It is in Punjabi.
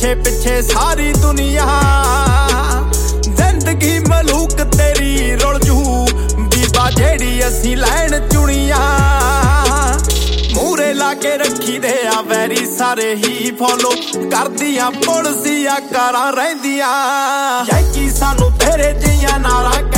ਪਿੱਛੇ ਪਿੱਛੇ ਸਾਰੀ ਦੁਨੀਆ ਜ਼ਿੰਦਗੀ ਮਲੂਕ ਤੇਰੀ ਰੁਲ ਜੂ ਬੀਬਾ ਜਿਹੜੀ ਅਸੀਂ ਲੈਣ ਚੁਣੀਆਂ ਮੂਰੇ ਲਾ ਕੇ ਰੱਖੀ ਦੇ ਆ ਵੈਰੀ ਸਾਰੇ ਹੀ ਫੋਲੋ ਕਰਦੀਆਂ ਪੁਲਸੀਆਂ ਕਾਰਾਂ ਰਹਿੰਦੀਆਂ ਯੈਂਕੀ ਸਾਨੂੰ ਤੇਰੇ ਜਿਹੀਆਂ ਨਾਰਾਂ